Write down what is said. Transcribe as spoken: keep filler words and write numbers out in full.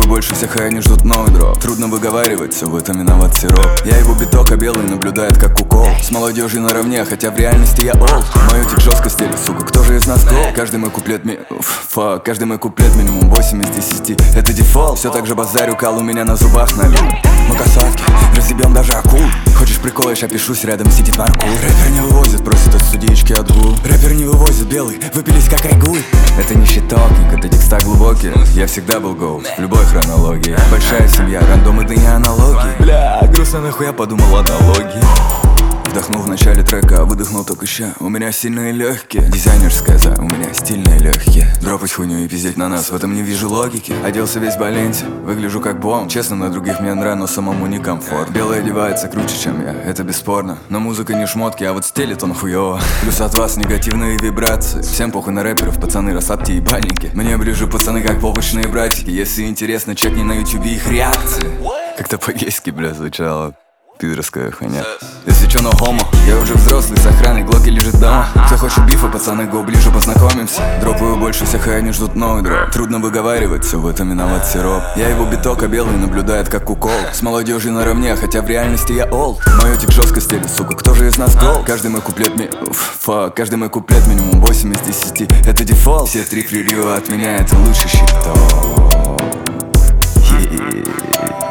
больше всех, и они ждут новый дроп. Трудно выговаривать, все в этом виноват сироп. Я его биток, а белый наблюдает как укол. С молодежью наравне, хотя в реальности я олд. Мою тик жестко стелит, сука, кто же из нас гол? Каждый мой куплет ми... Фак, каждый мой куплет минимум восемь из десяти. Это дефолт, все так же базарю, кал у меня на зубах налит. Мы касатки, разъебем даже акул. Хочешь прикол, я пишусь, рядом сидит наркул. Рэпер не вывозит, просит от студички отгул. Рэпер не вывозит, белый, выпились как айгуль. Это не щитовник, это текста глубокие. Я всегда был голд, в любой хронологии. Большая семья, рандом, это не аналогии. Бля, грустно нахуй, я подумал аналогии. Вдохнул в начале трека, а выдохнул только ща. У меня сильные легкие, дизайнерская за, у меня стильные легкие. Дропать хуйню и пиздеть на нас, в этом не вижу логики. Оделся весь в Баленси, выгляжу как бомб. Честно, на других мне нравится, но самому не комфорт. Белый одевается круче, чем я, это бесспорно. Но музыка не шмотки, а вот стелит он хуёво. Плюс от вас негативные вибрации. Всем похуй на рэперов, пацаны, расслабьте ебальники. Мне ближе пацаны, как побочные братики. Если интересно, чекни на ютубе их реакции. Как-то по-гейски, бля, звучало. Пидорская хуйня. Если чё, но хомо. Я уже взрослый, с охраной, глоки лежит дома. Кто хочет бифа, пацаны, го ближе познакомимся. Дропаю больше всех, и они ждут новый дроп. Трудно выговаривать, все в этом виноват сироп. Я его биток, а белый наблюдает как укол. С молодежью наравне, хотя в реальности я олд. Мою тик жестко стелит, сука, кто же из нас гол? Каждый мой куплет ми... Фак, каждый мой куплет минимум восемь из десяти. Это дефолт, все три фрирю от меня, это лучший щиток.